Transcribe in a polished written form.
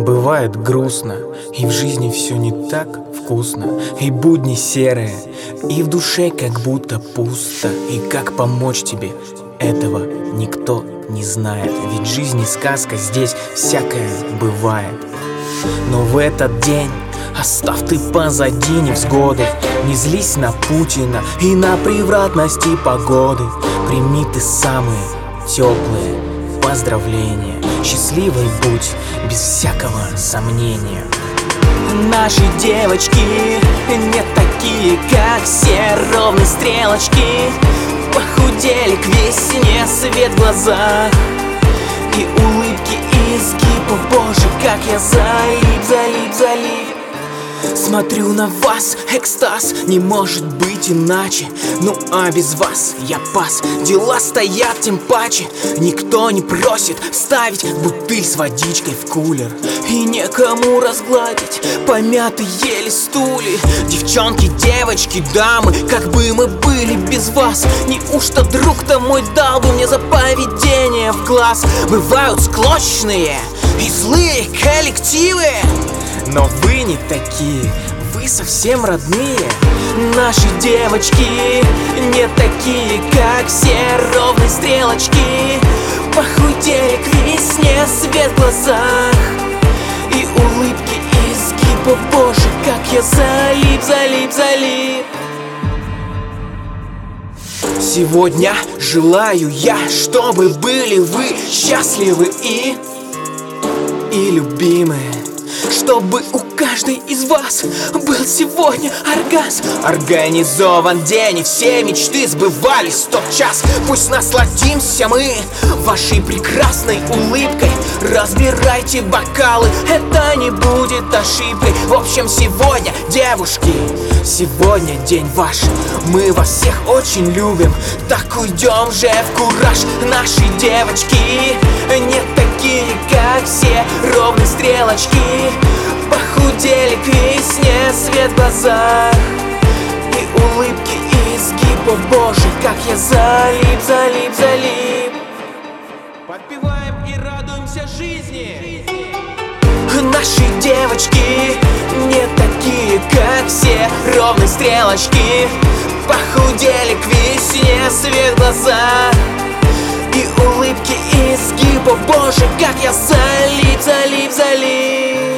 Бывает грустно, и в жизни все не так вкусно, и будни серые, и в душе как будто пусто. И как помочь тебе, этого никто не знает. Ведь жизнь не сказка, здесь всякое бывает. Но в этот день оставь ты позади невзгоды. Не злись на Путина и на превратности погоды. Прими ты самые теплые поздравления. Счастливый будь, без всякого сомнения. Наши девочки не такие, как все, ровные стрелочки. Похудели к весне, свет в глазах и улыбки, и изгиб. О боже, как я залип. Смотрю на вас, экстаз, не может быть иначе. Ну а без вас я пас, дела стоят тем паче. Никто не просит ставить бутыль с водичкой в кулер, и некому разгладить помятые еле стулья. Девчонки, девочки, дамы, как бы мы были без вас? Неужто друг-то мой дал бы мне за поведение в глаз? Бывают склочные и злые коллективы, но вы не такие, вы совсем родные. Наши девочки не такие, как все, ровные стрелочки. Похудели к весне, свет в глазах и улыбки, и изгиб. О боже, как я залип. Сегодня желаю я, чтобы были вы счастливы и любимые. Чтобы у каждой из вас был сегодня оргазм. Организован день, и все мечты сбывались тотчас. Пусть насладимся мы вашей прекрасной улыбкой. Разбирайте бокалы, это не будет ошибкой. В общем, сегодня, девушки, сегодня день ваш. Мы вас всех очень любим, так уйдем же в кураж. Наши девочки не такие, как все, ровные стрелочки. Похудели к весне, свет в глазах и улыбки, и изгиб. О боже, как я залип. Подпеваем и радуемся жизни. Наши девочки не такие, как все, ровные стрелочки. Похудели к весне, свет в глазах и улыбки, и изгиб. О боже, как я залип.